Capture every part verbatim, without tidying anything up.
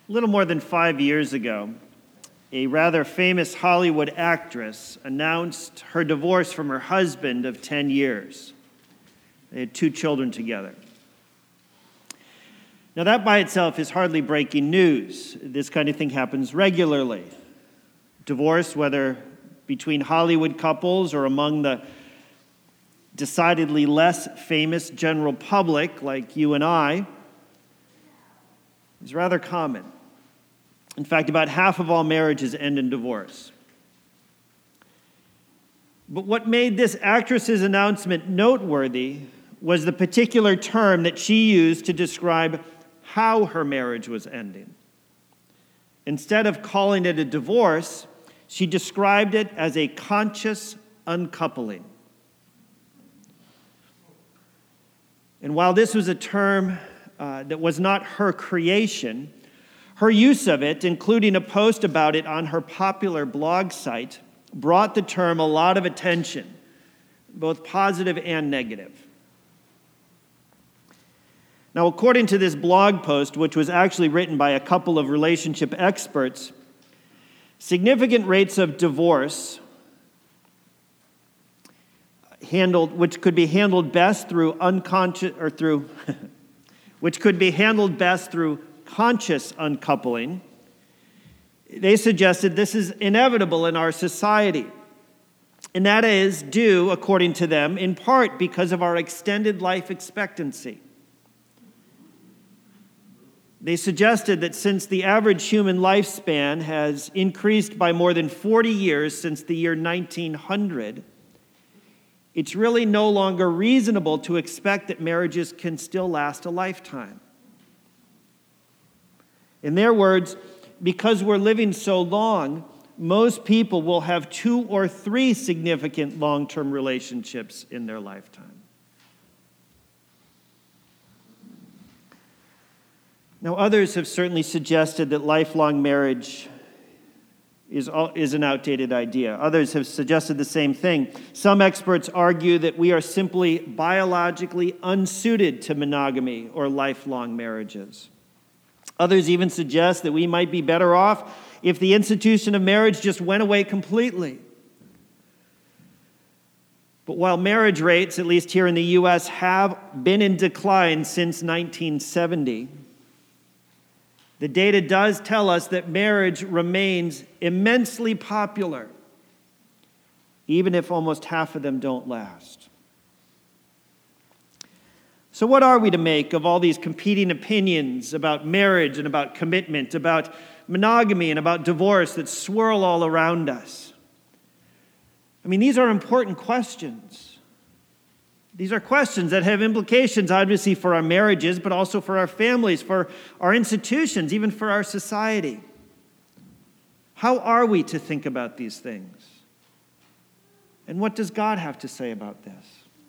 A little more than five years ago, a rather famous Hollywood actress announced her divorce from her husband of ten years. They had two children together. Now, that by itself is hardly breaking news. This kind of thing happens regularly. Divorce, whether between Hollywood couples or among the decidedly less famous general public like you and I, is rather common. In fact, about half of all marriages end in divorce. But what made this actress's announcement noteworthy was the particular term that she used to describe how her marriage was ending. Instead of calling it a divorce, she described it as a conscious uncoupling. And while this was a term uh, that was not her creation, her use of it, including a post about it on her popular blog site, brought the term a lot of attention, both positive and negative. Now, according to this blog post, which was actually written by a couple of relationship experts, significant rates of divorce handled, which could be handled best through unconscious or through, which could be handled best through conscious uncoupling. They suggested this is inevitable in our society. And that is due, according to them, in part because of our extended life expectancy. They suggested that since the average human lifespan has increased by more than forty years since the year nineteen hundred, it's really no longer reasonable to expect that marriages can still last a lifetime. In their words, because we're living so long, most people will have two or three significant long-term relationships in their lifetime. Now, others have certainly suggested that lifelong marriage is, is an outdated idea. Others have suggested the same thing. Some experts argue that we are simply biologically unsuited to monogamy or lifelong marriages. Others even suggest that we might be better off if the institution of marriage just went away completely. But while marriage rates, at least here in the U S, have been in decline since nineteen seventy, the data does tell us that marriage remains immensely popular, even if almost half of them don't last. So what are we to make of all these competing opinions about marriage and about commitment, about monogamy and about divorce that swirl all around us? I mean, these are important questions. These are questions that have implications, obviously, for our marriages, but also for our families, for our institutions, even for our society. How are we to think about these things? And what does God have to say about this?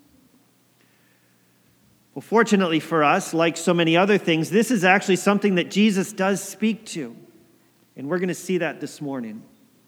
Well, fortunately for us, like so many other things, this is actually something that Jesus does speak to. And we're going to see that this morning.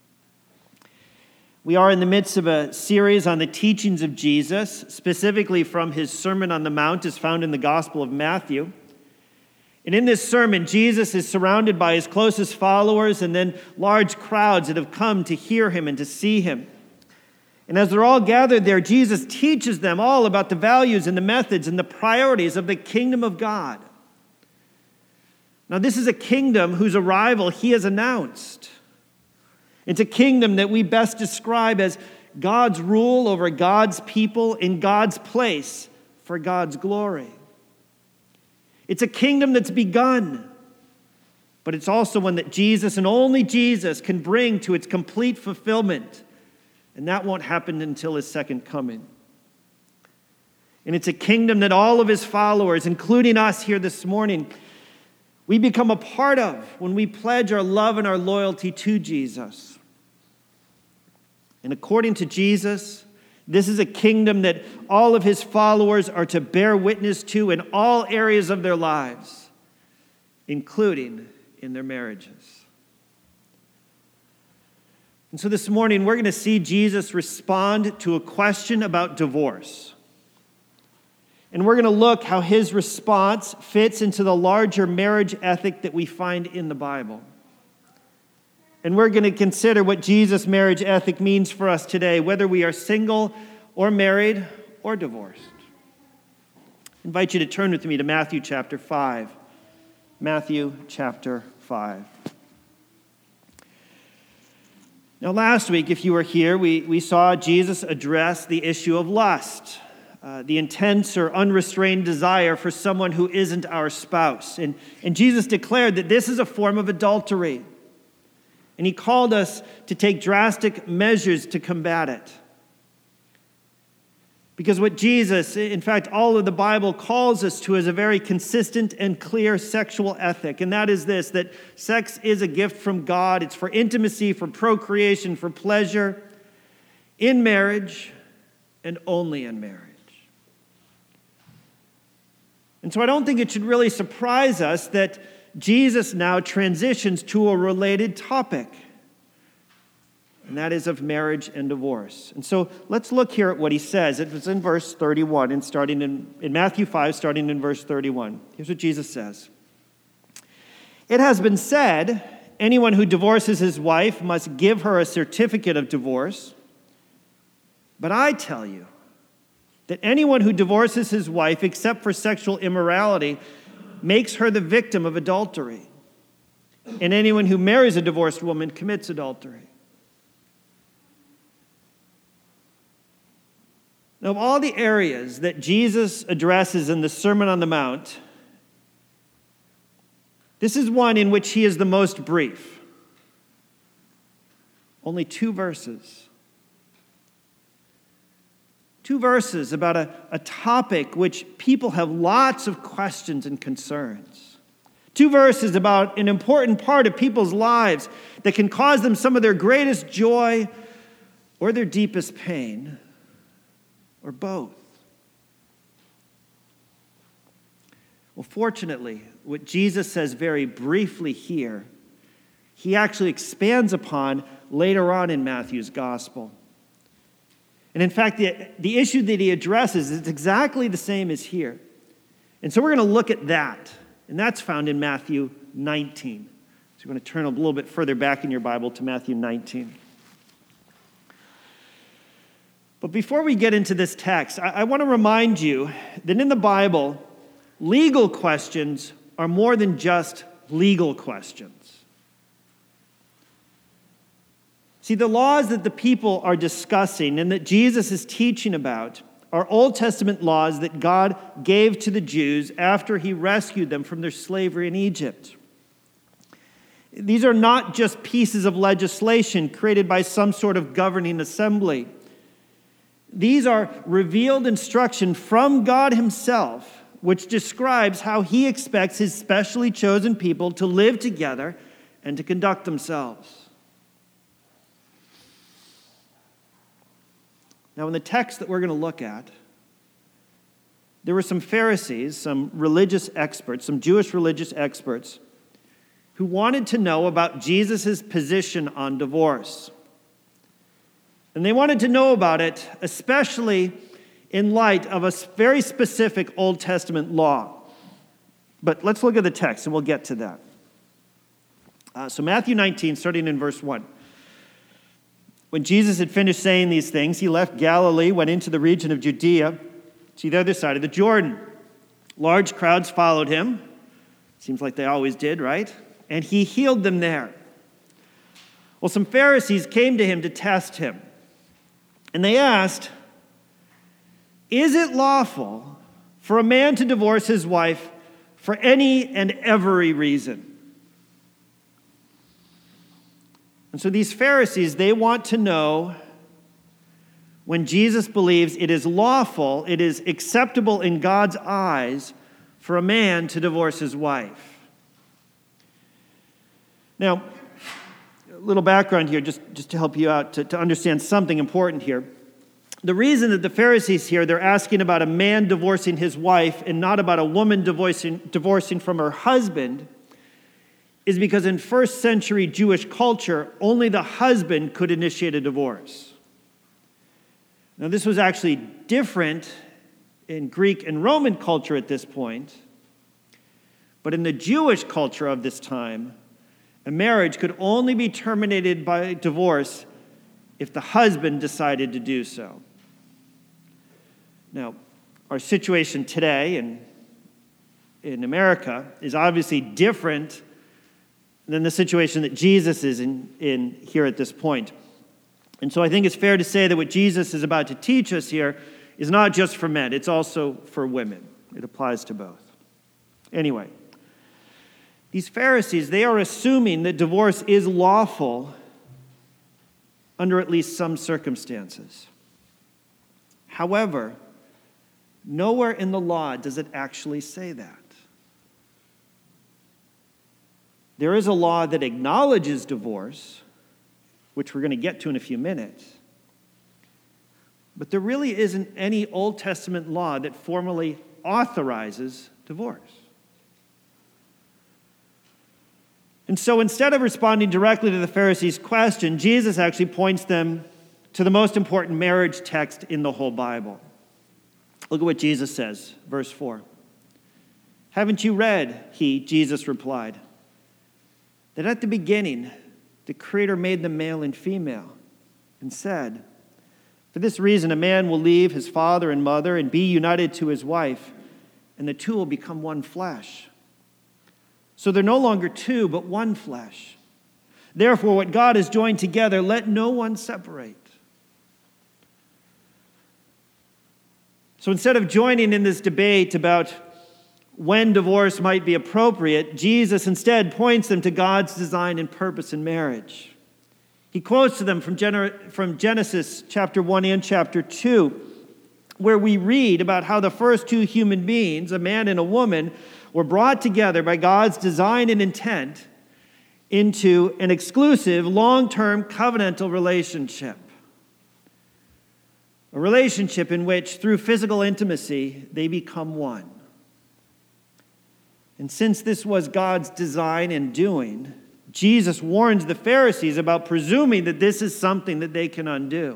We are in the midst of a series on the teachings of Jesus, specifically from his Sermon on the Mount, as found in the Gospel of Matthew. And in this sermon, Jesus is surrounded by his closest followers and then large crowds that have come to hear him and to see him. And as they're all gathered there, Jesus teaches them all about the values and the methods and the priorities of the kingdom of God. Now, this is a kingdom whose arrival he has announced. It's a kingdom that we best describe as God's rule over God's people in God's place for God's glory. It's a kingdom that's begun, but it's also one that Jesus and only Jesus can bring to its complete fulfillment. And that won't happen until his second coming. And it's a kingdom that all of his followers, including us here this morning, we become a part of when we pledge our love and our loyalty to Jesus. And according to Jesus, this is a kingdom that all of his followers are to bear witness to in all areas of their lives, including in their marriages. And so this morning, we're going to see Jesus respond to a question about divorce. And we're going to look how his response fits into the larger marriage ethic that we find in the Bible. And we're going to consider what Jesus' marriage ethic means for us today, whether we are single or married or divorced. I invite you to turn with me to Matthew chapter five. Matthew chapter five. Now, last week, if you were here, we, we saw Jesus address the issue of lust. Uh, the intense or unrestrained desire for someone who isn't our spouse. And, and Jesus declared that this is a form of adultery. And he called us to take drastic measures to combat it. Because what Jesus, in fact, all of the Bible calls us to is a very consistent and clear sexual ethic. And that is this, that sex is a gift from God. It's for intimacy, for procreation, for pleasure, in marriage, and only in marriage. And so I don't think it should really surprise us that Jesus now transitions to a related topic, and that is of marriage and divorce. And so let's look here at what he says. It was in verse thirty-one, and starting in, in Matthew five, starting in verse thirty-one. Here's what Jesus says. It has been said, anyone who divorces his wife must give her a certificate of divorce. But I tell you, that anyone who divorces his wife except for sexual immorality makes her the victim of adultery. And anyone who marries a divorced woman commits adultery. Now, of all the areas that Jesus addresses in the Sermon on the Mount, this is one in which he is the most brief. Only two verses. Two verses about a, a topic which people have lots of questions and concerns. Two verses about an important part of people's lives that can cause them some of their greatest joy or their deepest pain, or both. Well, fortunately, what Jesus says very briefly here, he actually expands upon later on in Matthew's gospel. And in fact, the, the issue that he addresses is exactly the same as here. And so we're going to look at that. And that's found in Matthew nineteen. So we're going to turn a little bit further back in your Bible to Matthew nineteen. But before we get into this text, I, I want to remind you that in the Bible, legal questions are more than just legal questions. See, the laws that the people are discussing and that Jesus is teaching about are Old Testament laws that God gave to the Jews after he rescued them from their slavery in Egypt. These are not just pieces of legislation created by some sort of governing assembly. These are revealed instruction from God himself, which describes how he expects his specially chosen people to live together and to conduct themselves. Now, in the text that we're going to look at, there were some Pharisees, some religious experts, some Jewish religious experts, who wanted to know about Jesus' position on divorce. And they wanted to know about it, especially in light of a very specific Old Testament law. But let's look at the text, and we'll get to that. Uh, so Matthew nineteen, starting in verse one. When Jesus had finished saying these things, he left Galilee, went into the region of Judea, to the other side of the Jordan. Large crowds followed him. Seems like they always did, right? And he healed them there. Well, some Pharisees came to him to test him. And they asked, "Is it lawful for a man to divorce his wife for any and every reason?" And so these Pharisees, they want to know when Jesus believes it is lawful, it is acceptable in God's eyes for a man to divorce his wife. Now, a little background here, just, just to help you out to, to understand something important here. The reason that the Pharisees here, they're asking about a man divorcing his wife and not about a woman divorcing, divorcing from her husband is because in first century Jewish culture, only the husband could initiate a divorce. Now, this was actually different in Greek and Roman culture at this point, but in the Jewish culture of this time, a marriage could only be terminated by divorce if the husband decided to do so. Now, our situation today in, in America is obviously different than the situation that Jesus is in, in here at this point. And so I think it's fair to say that what Jesus is about to teach us here is not just for men, it's also for women. It applies to both. Anyway, these Pharisees, they are assuming that divorce is lawful under at least some circumstances. However, nowhere in the law does it actually say that. There is a law that acknowledges divorce, which we're going to get to in a few minutes. But there really isn't any Old Testament law that formally authorizes divorce. And so instead of responding directly to the Pharisees' question, Jesus actually points them to the most important marriage text in the whole Bible. Look at what Jesus says, verse four. "Haven't you read," he, Jesus, replied, "that at the beginning the Creator made them male and female, and said, 'For this reason a man will leave his father and mother and be united to his wife, and the two will become one flesh.' So they're no longer two, but one flesh. Therefore, what God has joined together, let no one separate." So instead of joining in this debate about when divorce might be appropriate, Jesus instead points them to God's design and purpose in marriage. He quotes to them from, Gen- from Genesis chapter one and chapter two, where we read about how the first two human beings, a man and a woman, were brought together by God's design and intent into an exclusive, long-term covenantal relationship. A relationship in which, through physical intimacy, they become one. And since this was God's design and doing, Jesus warns the Pharisees about presuming that this is something that they can undo.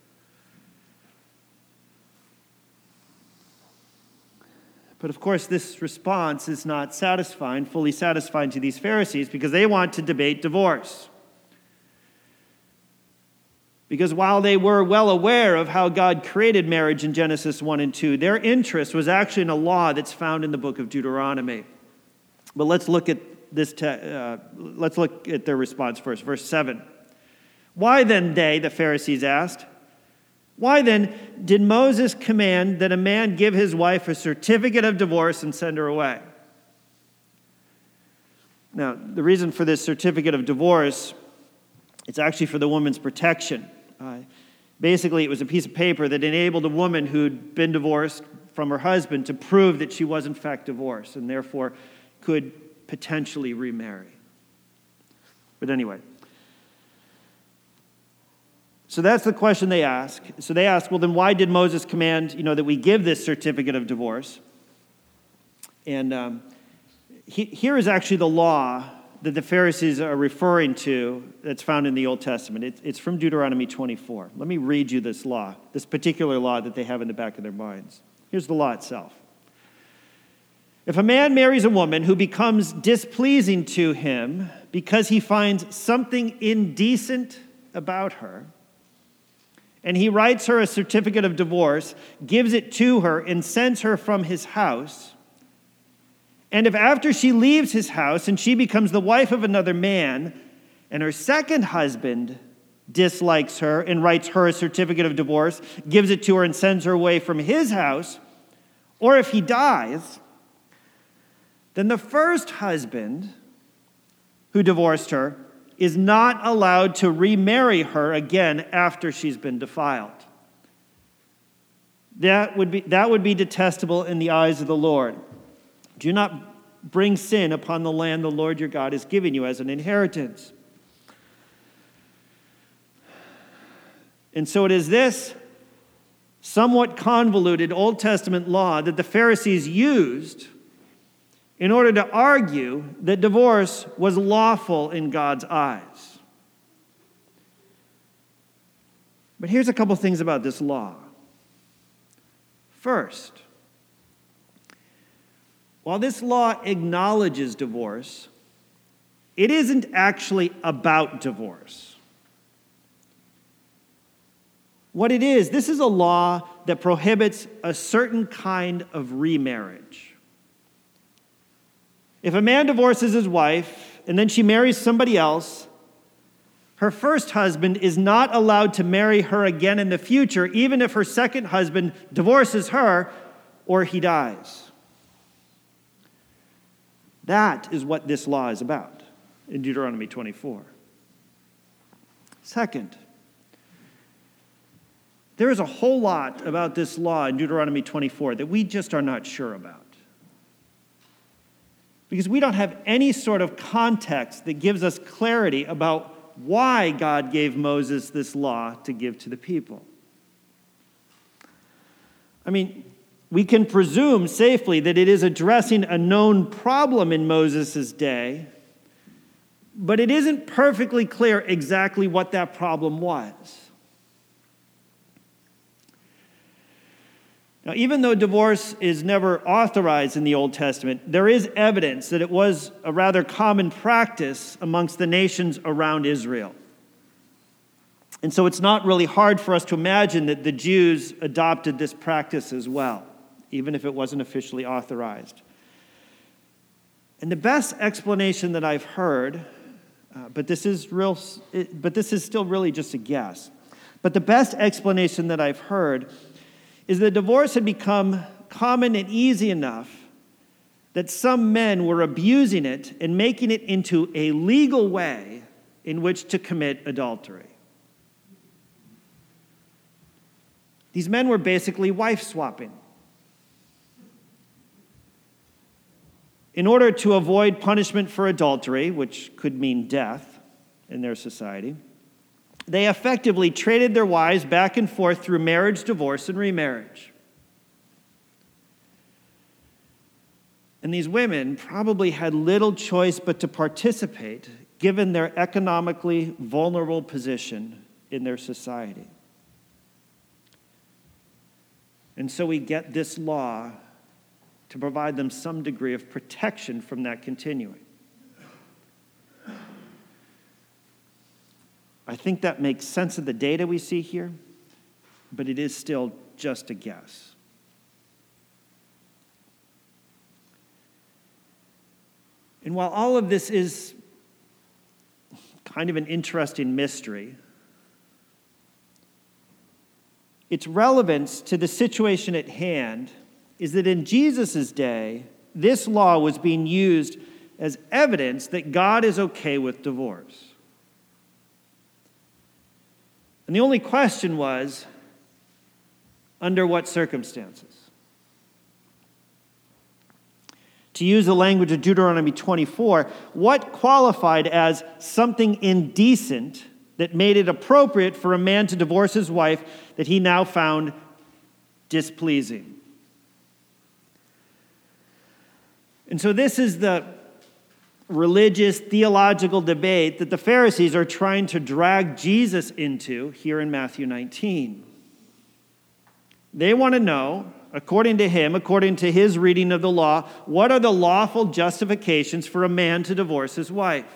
But of course, this response is not satisfying, fully satisfying to these Pharisees, because they want to debate divorce. Because while they were well aware of how God created marriage in Genesis one and two, their interest was actually in a law that's found in the book of Deuteronomy. But let's look at this. Te- uh, let's look at their response first. Verse seven. "Why then," they, the Pharisees, asked, "why then did Moses command that a man give his wife a certificate of divorce and send her away?" Now, the reason for this certificate of divorce, it's actually for the woman's protection. Uh, basically, it was a piece of paper that enabled a woman who'd been divorced from her husband to prove that she was in fact divorced and therefore could potentially remarry. But anyway, so that's the question they ask. So they ask, well, then why did Moses command, you know, that we give this certificate of divorce? And um, he, here is actually the law that the Pharisees are referring to that's found in the Old Testament. It, it's from Deuteronomy twenty-four. Let me read you this law, this particular law that they have in the back of their minds. Here's the law itself. "If a man marries a woman who becomes displeasing to him because he finds something indecent about her, and he writes her a certificate of divorce, gives it to her, and sends her from his house, and if after she leaves his house and she becomes the wife of another man, and her second husband dislikes her and writes her a certificate of divorce, gives it to her and sends her away from his house, or if he dies, then the first husband who divorced her is not allowed to remarry her again after she's been defiled. That would be, that would be detestable in the eyes of the Lord. Do not bring sin upon the land the Lord your God is giving you as an inheritance." And so it is this somewhat convoluted Old Testament law that the Pharisees used in order to argue that divorce was lawful in God's eyes. But here's a couple things about this law. First, while this law acknowledges divorce, it isn't actually about divorce. What it is, this is a law that prohibits a certain kind of remarriage. If a man divorces his wife and then she marries somebody else, her first husband is not allowed to marry her again in the future, even if her second husband divorces her or he dies. That is what this law is about in Deuteronomy twenty-four. Second, there is a whole lot about this law in Deuteronomy twenty-four that we just are not sure about. Because we don't have any sort of context that gives us clarity about why God gave Moses this law to give to the people. I mean, we can presume safely that it is addressing a known problem in Moses' day, but it isn't perfectly clear exactly what that problem was. Now, even though divorce is never authorized in the Old Testament, there is evidence that it was a rather common practice amongst the nations around Israel. And so it's not really hard for us to imagine that the Jews adopted this practice as well, even if it wasn't officially authorized. And the best explanation that I've heard, uh, but this is real, but this is still really just a guess. But the best explanation that I've heard is that divorce had become common and easy enough that some men were abusing it and making it into a legal way in which to commit adultery. These men were basically wife swapping. In order to avoid punishment for adultery, which could mean death in their society, they effectively traded their wives back and forth through marriage, divorce, and remarriage. And these women probably had little choice but to participate, given their economically vulnerable position in their society. And so we get this law to provide them some degree of protection from that continuing. I think that makes sense of the data we see here, but it is still just a guess. And while all of this is kind of an interesting mystery, its relevance to the situation at hand is that in Jesus' day, this law was being used as evidence that God is okay with divorce. And the only question was, under what circumstances? To use the language of Deuteronomy twenty-four, what qualified as something indecent that made it appropriate for a man to divorce his wife that he now found displeasing? And so this is the religious, theological debate that the Pharisees are trying to drag Jesus into here in Matthew nineteen. They want to know, according to him, according to his reading of the law, what are the lawful justifications for a man to divorce his wife?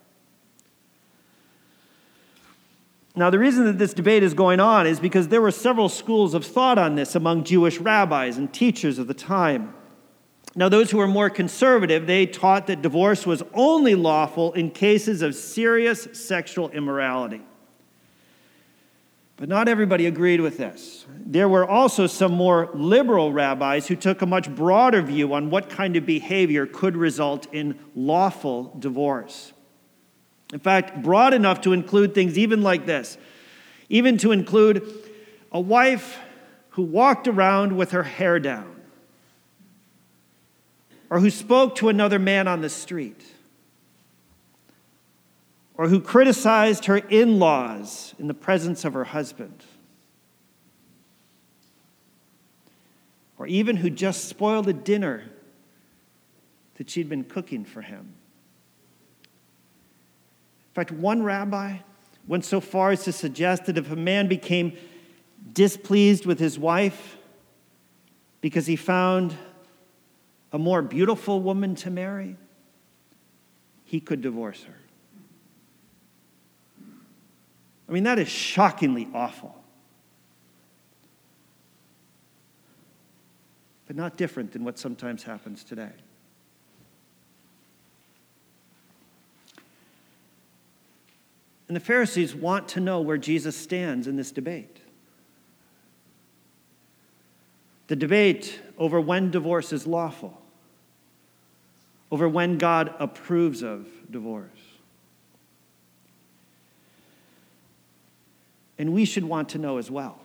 Now, the reason that this debate is going on is because there were several schools of thought on this among Jewish rabbis and teachers of the time. Now, those who were more conservative, they taught that divorce was only lawful in cases of serious sexual immorality. But not everybody agreed with this. There were also some more liberal rabbis who took a much broader view on what kind of behavior could result in lawful divorce. In fact, broad enough to include things even like this, even to include a wife who walked around with her hair down, or who spoke to another man on the street, or who criticized her in-laws in the presence of her husband, or even who just spoiled a dinner that she'd been cooking for him. In fact, one rabbi went so far as to suggest that if a man became displeased with his wife because he found a more beautiful woman to marry, he could divorce her. I mean, that is shockingly awful. But not different than what sometimes happens today. And the Pharisees want to know where Jesus stands in this debate. The debate over when divorce is lawful, over when God approves of divorce. And we should want to know as well.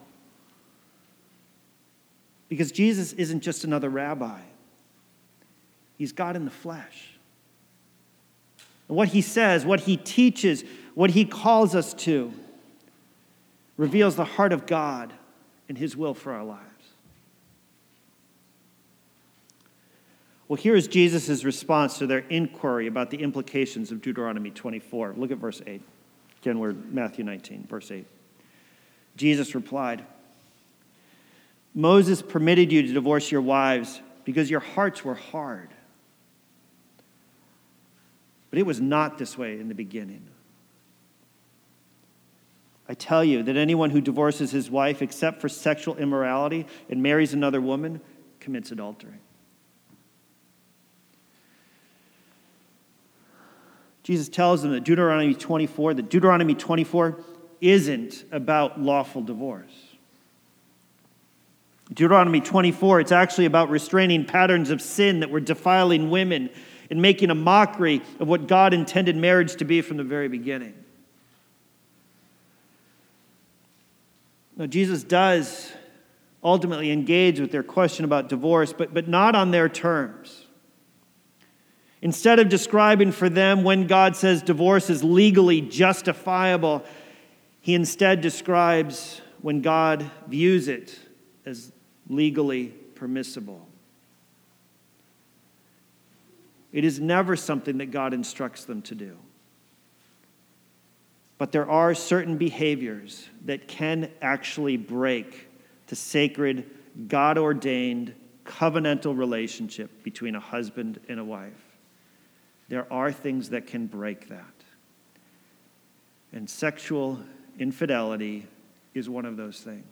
Because Jesus isn't just another rabbi. He's God in the flesh. And what he says, what he teaches, what he calls us to, reveals the heart of God and his will for our lives. Well, here is Jesus' response to their inquiry about the implications of Deuteronomy twenty-four. Look at verse eight. Again, we're Matthew nineteen, verse eight. Jesus replied, Moses permitted you to divorce your wives because your hearts were hard. But it was not this way in the beginning. I tell you that anyone who divorces his wife except for sexual immorality and marries another woman commits adultery. Jesus tells them that Deuteronomy twenty-four, that Deuteronomy twenty-four isn't about lawful divorce. Deuteronomy twenty-four, it's actually about restraining patterns of sin that were defiling women and making a mockery of what God intended marriage to be from the very beginning. Now, Jesus does ultimately engage with their question about divorce, but, but not on their terms. Instead of describing for them when God says divorce is legally justifiable, he instead describes when God views it as legally permissible. It is never something that God instructs them to do. But there are certain behaviors that can actually break the sacred, God-ordained, covenantal relationship between a husband and a wife. There are things that can break that. And sexual infidelity is one of those things.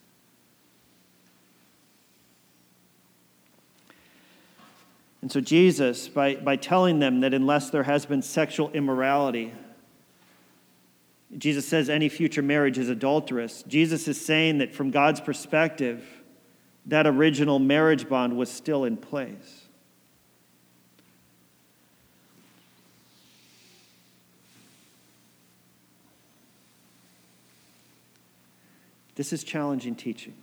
And so Jesus, by, by telling them that unless there has been sexual immorality, Jesus says any future marriage is adulterous. Jesus is saying that from God's perspective, that original marriage bond was still in place. This is challenging teaching.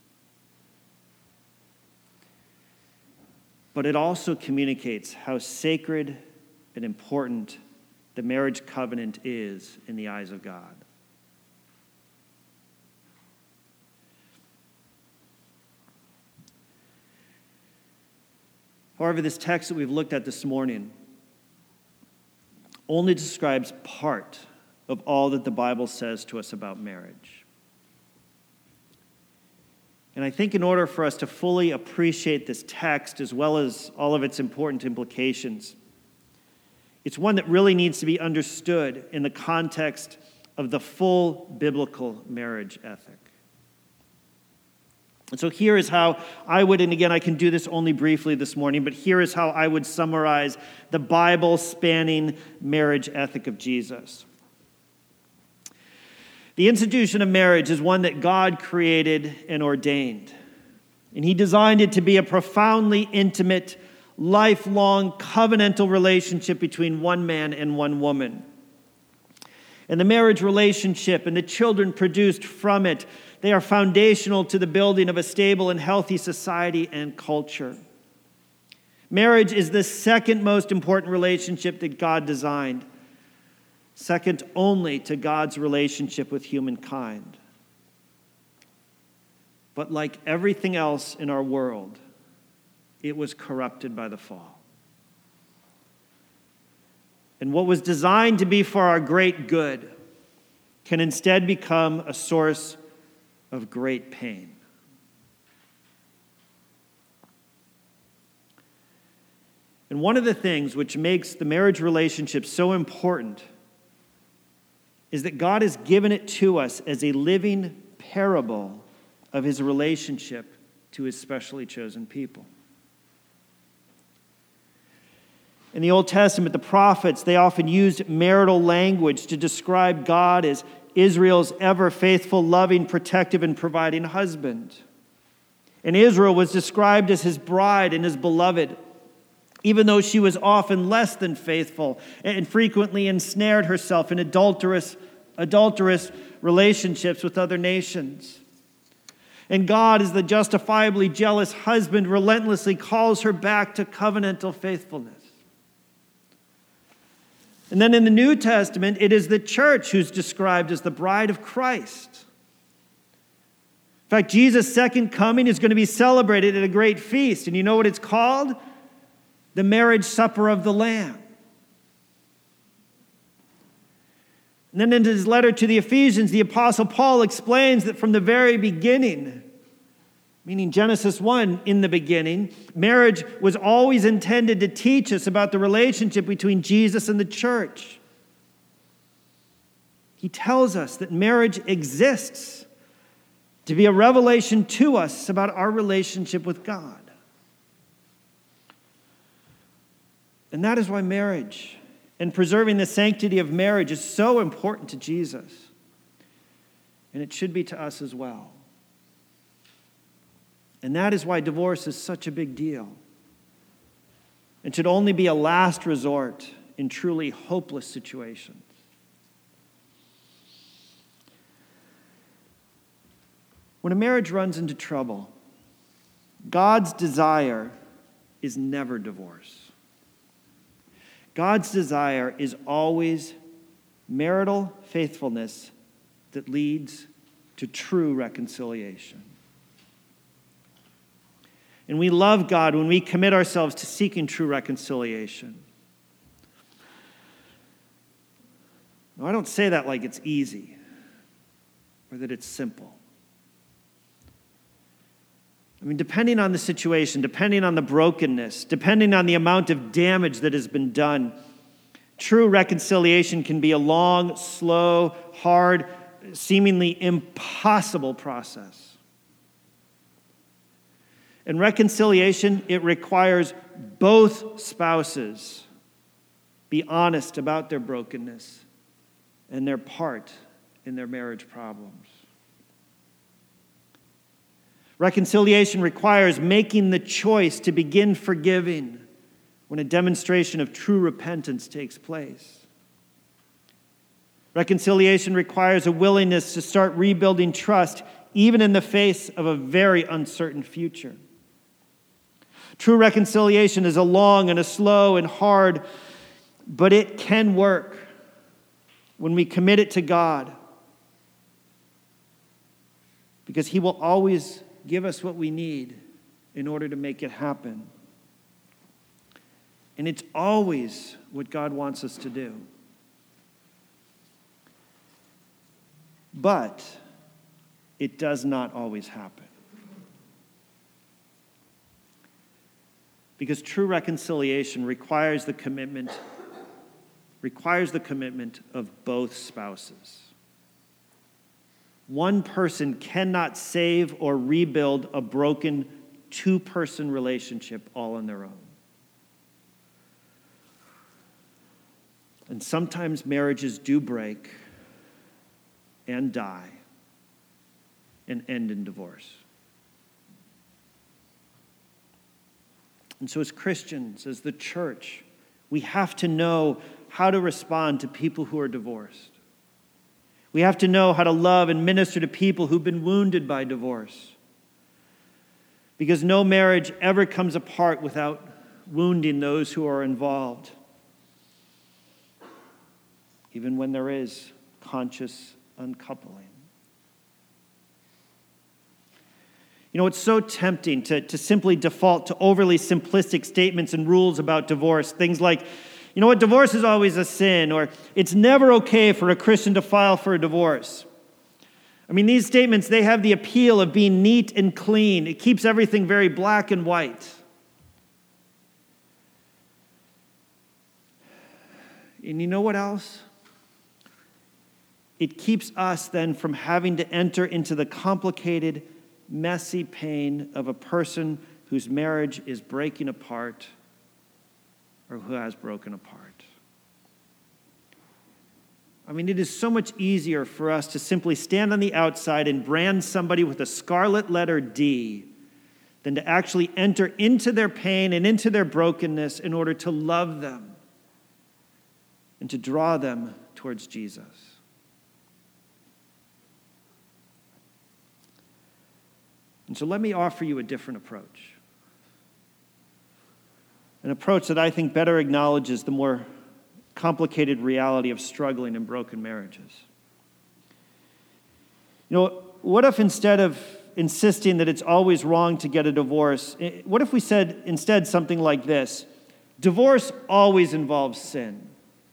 But it also communicates how sacred and important the marriage covenant is in the eyes of God. However, this text that we've looked at this morning only describes part of all that the Bible says to us about marriage. And I think in order for us to fully appreciate this text as well as all of its important implications, it's one that really needs to be understood in the context of the full biblical marriage ethic. And so here is how I would, and again, I can do this only briefly this morning, but here is how I would summarize the Bible-spanning marriage ethic of Jesus. The institution of marriage is one that God created and ordained. And he designed it to be a profoundly intimate, lifelong, covenantal relationship between one man and one woman. And the marriage relationship and the children produced from it, they are foundational to the building of a stable and healthy society and culture. Marriage is the second most important relationship that God designed, second only to God's relationship with humankind. But like everything else in our world, it was corrupted by the fall. And what was designed to be for our great good can instead become a source of great pain. And one of the things which makes the marriage relationship so important is that God has given it to us as a living parable of his relationship to his specially chosen people. In the Old Testament, the prophets, they often used marital language to describe God as Israel's ever faithful, loving, protective, and providing husband. And Israel was described as his bride and his beloved, even though she was often less than faithful and frequently ensnared herself in adulterous, adulterous relationships with other nations. And God, as the justifiably jealous husband, relentlessly calls her back to covenantal faithfulness. And then in the New Testament, it is the church who's described as the bride of Christ. In fact, Jesus' second coming is going to be celebrated at a great feast. And you know what it's called? The marriage supper of the Lamb. And then in his letter to the Ephesians, the Apostle Paul explains that from the very beginning, meaning Genesis one, in the beginning, marriage was always intended to teach us about the relationship between Jesus and the church. He tells us that marriage exists to be a revelation to us about our relationship with God. And that is why marriage and preserving the sanctity of marriage is so important to Jesus. And it should be to us as well. And that is why divorce is such a big deal. It should only be a last resort in truly hopeless situations. When a marriage runs into trouble, God's desire is never divorce. God's desire is always marital faithfulness that leads to true reconciliation. And we love God when we commit ourselves to seeking true reconciliation. Now, I don't say that like it's easy or that it's simple. I mean, depending on the situation, depending on the brokenness, depending on the amount of damage that has been done, true reconciliation can be a long, slow, hard, seemingly impossible process. And reconciliation, it requires both spouses be honest about their brokenness and their part in their marriage problems. Reconciliation requires making the choice to begin forgiving when a demonstration of true repentance takes place. Reconciliation requires a willingness to start rebuilding trust, even in the face of a very uncertain future. True reconciliation is a long and a slow and hard, but it can work when we commit it to God, because He will always give us what we need in order to make it happen. And it's always what God wants us to do. But it does not always happen. Because true reconciliation requires the commitment, requires the commitment of both spouses. One person cannot save or rebuild a broken two-person relationship all on their own. And sometimes marriages do break and die and end in divorce. And so as Christians, as the church, we have to know how to respond to people who are divorced. We have to know how to love and minister to people who've been wounded by divorce. Because no marriage ever comes apart without wounding those who are involved, even when there is conscious uncoupling. You know, it's so tempting to, to simply default to overly simplistic statements and rules about divorce. Things like, you know what, divorce is always a sin, or it's never okay for a Christian to file for a divorce. I mean, these statements, they have the appeal of being neat and clean. It keeps everything very black and white. And you know what else? It keeps us then from having to enter into the complicated, messy pain of a person whose marriage is breaking apart or who has broken apart. I mean, it is so much easier for us to simply stand on the outside and brand somebody with a scarlet letter D than to actually enter into their pain and into their brokenness in order to love them and to draw them towards Jesus. And so let me offer you a different approach. An approach that I think better acknowledges the more complicated reality of struggling and broken marriages. You know, what if instead of insisting that it's always wrong to get a divorce, what if we said instead something like this: divorce always involves sin,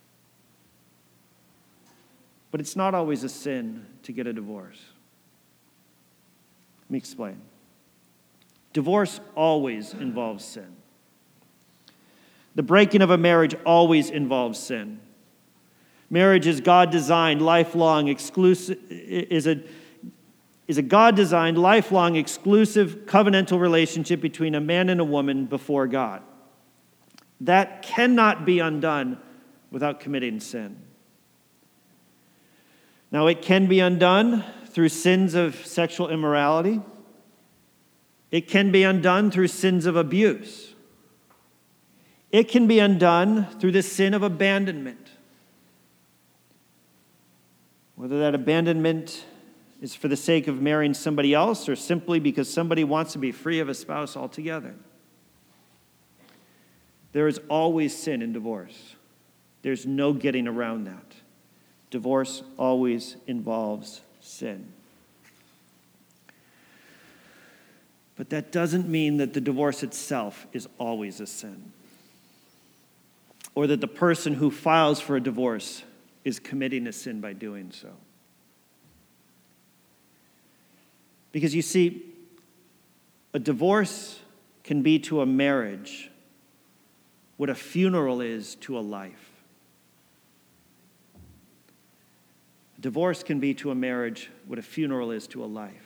but it's not always a sin to get a divorce. Let me explain. Divorce always involves sin. The breaking of a marriage always involves sin. Marriage is God-designed, lifelong, exclusive, is a, is a God-designed, lifelong, exclusive, covenantal relationship between a man and a woman before God. That cannot be undone without committing sin. Now, it can be undone through sins of sexual immorality. It can be undone through sins of abuse. It can be undone through the sin of abandonment. Whether that abandonment is for the sake of marrying somebody else or simply because somebody wants to be free of a spouse altogether. There is always sin in divorce. There's no getting around that. Divorce always involves sin. But that doesn't mean that the divorce itself is always a sin, or that the person who files for a divorce is committing a sin by doing so. Because you see, a divorce can be to a marriage what a funeral is to a life. A divorce can be to a marriage what a funeral is to a life.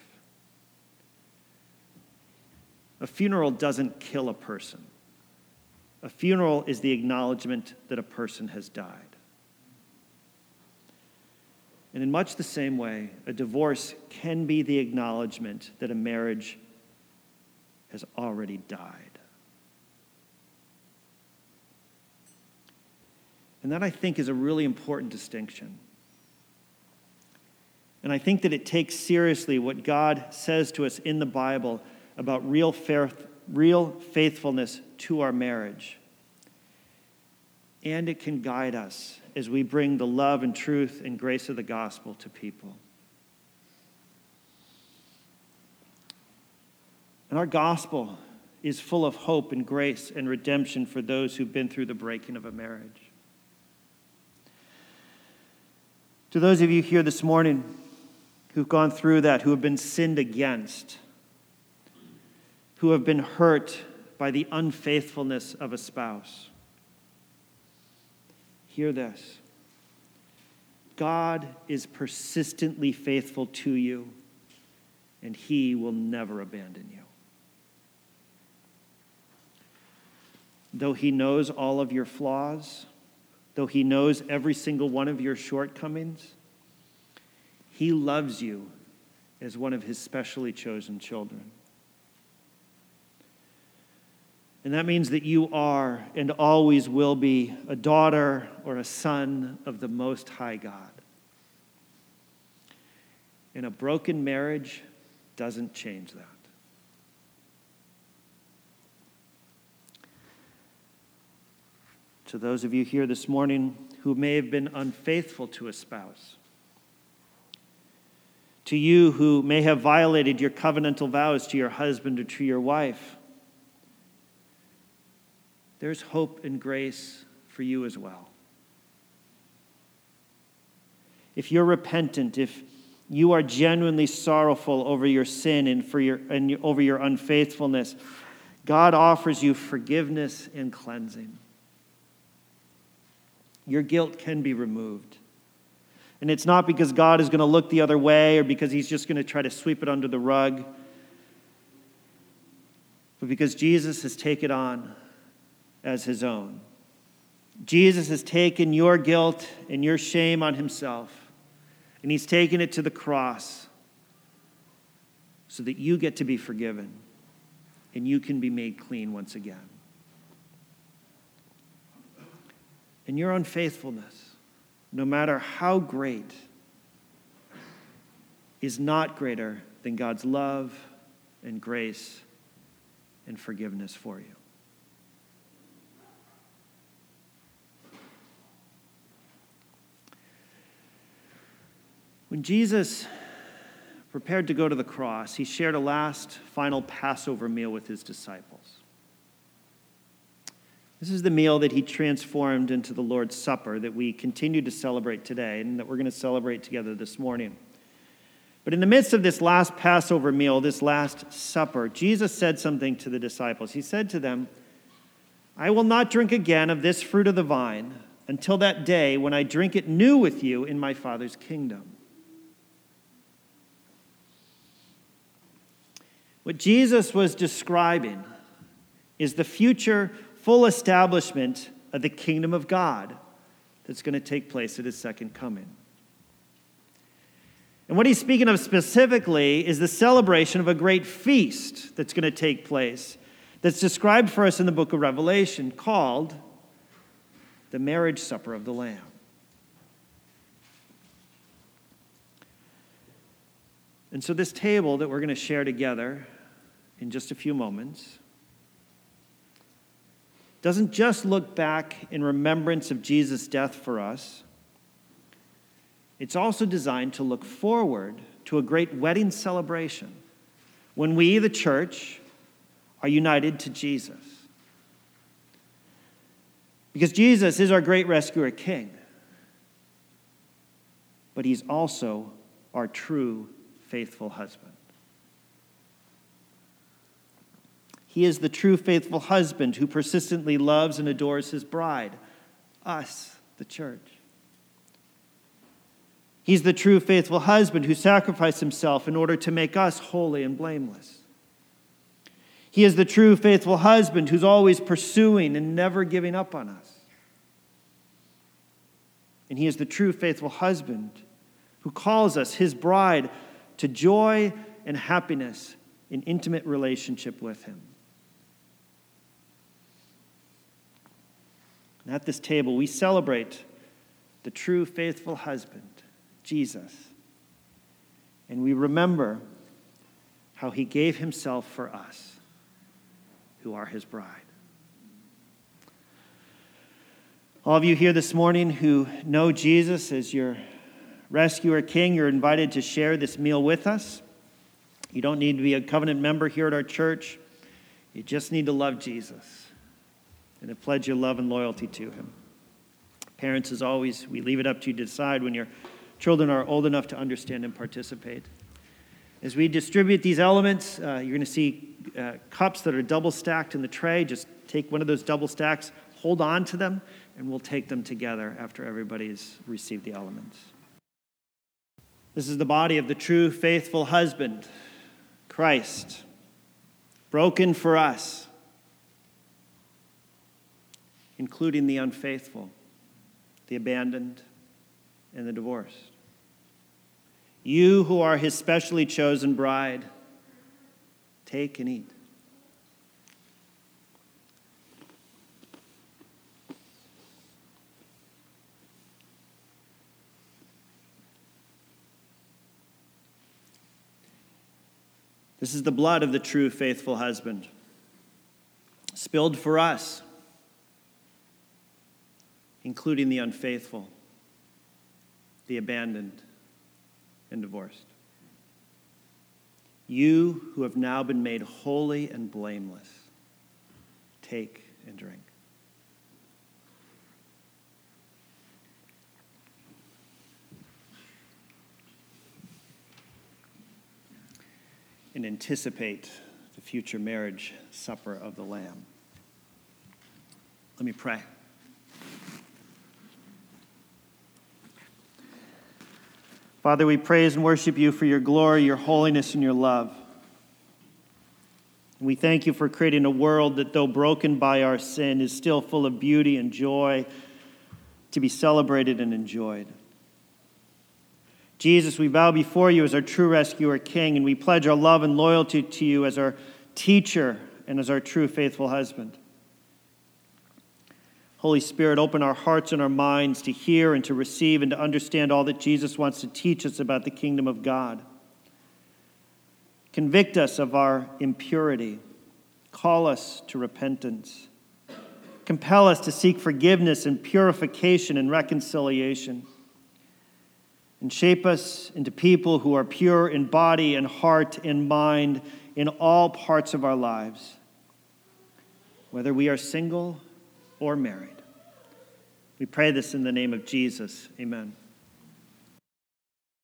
A funeral doesn't kill a person. A funeral is the acknowledgement that a person has died. And in much the same way, a divorce can be the acknowledgement that a marriage has already died. And that, I think, is a really important distinction. And I think that it takes seriously what God says to us in the Bible about real fair, real faithfulness to our marriage. And it can guide us as we bring the love and truth and grace of the gospel to people. And our gospel is full of hope and grace and redemption for those who've been through the breaking of a marriage. To those of you here this morning who've gone through that, who have been sinned against, who have been hurt by the unfaithfulness of a spouse, hear this. God is persistently faithful to you, and he will never abandon you. Though he knows all of your flaws, though he knows every single one of your shortcomings, he loves you as one of his specially chosen children. And that means that you are and always will be a daughter or a son of the Most High God. And a broken marriage doesn't change that. To those of you here this morning who may have been unfaithful to a spouse, to you who may have violated your covenantal vows to your husband or to your wife, there's hope and grace for you as well. If you're repentant, if you are genuinely sorrowful over your sin and for your and over your unfaithfulness, God offers you forgiveness and cleansing. your guilt can be removed. And it's not because God is going to look the other way or because he's just going to try to sweep it under the rug, but because Jesus has taken it on as his own. Jesus has taken your guilt and your shame on himself, and he's taken it to the cross so that you get to be forgiven and you can be made clean once again. And your unfaithfulness, no matter how great, is not greater than God's love and grace and forgiveness for you. When Jesus prepared to go to the cross, he shared a last, final Passover meal with his disciples. This is the meal that he transformed into the Lord's Supper that we continue to celebrate today and that we're going to celebrate together this morning. But in the midst of this last Passover meal, this last supper, Jesus said something to the disciples. He said to them, "I will not drink again of this fruit of the vine until that day when I drink it new with you in my Father's kingdom." What Jesus was describing is the future full establishment of the kingdom of God that's going to take place at his second coming. And what he's speaking of specifically is the celebration of a great feast that's going to take place, that's described for us in the book of Revelation, called the marriage supper of the Lamb. And so this table that we're going to share together in just a few moments doesn't just look back in remembrance of Jesus' death for us. It's also designed to look forward to a great wedding celebration when we, the church, are united to Jesus. Because Jesus is our great rescuer king, but he's also our true faithful husband. He is the true faithful husband who persistently loves and adores his bride, us, the church. He's the true faithful husband who sacrificed himself in order to make us holy and blameless. He is the true faithful husband who's always pursuing and never giving up on us. And he is the true faithful husband who calls us, his bride, to joy and happiness in intimate relationship with him. And at this table, we celebrate the true faithful husband, Jesus. And we remember how he gave himself for us, who are his bride. All of you here this morning who know Jesus as your rescuer king, you're invited to share this meal with us. You don't need to be a covenant member here at our church. You just need to love Jesus and to pledge your love and loyalty to him. Parents, as always, we leave it up to you to decide when your children are old enough to understand and participate. As we distribute these elements, uh, you're going to see uh, cups that are double stacked in the tray. Just take one of those double stacks, hold on to them, and we'll take them together after everybody's received the elements. This is the body of the true faithful husband, Christ, broken for us, including the unfaithful, the abandoned, and the divorced. You who are his specially chosen bride, take and eat. This is the blood of the true faithful husband, spilled for us, including the unfaithful, the abandoned, and divorced. You who have now been made holy and blameless, take and drink. And anticipate the future marriage supper of the Lamb. Let me pray. Father, we praise and worship you for your glory, your holiness, and your love. We thank you for creating a world that, though broken by our sin, is still full of beauty and joy to be celebrated and enjoyed. Jesus, we bow before you as our true rescuer king, and we pledge our love and loyalty to you as our teacher and as our true faithful husband. Holy Spirit, open our hearts and our minds to hear and to receive and to understand all that Jesus wants to teach us about the kingdom of God. Convict us of our impurity. Call us to repentance. Compel us to seek forgiveness and purification and reconciliation. And shape us into people who are pure in body and heart and mind in all parts of our lives, whether we are single or married. We pray this in the name of Jesus. Amen.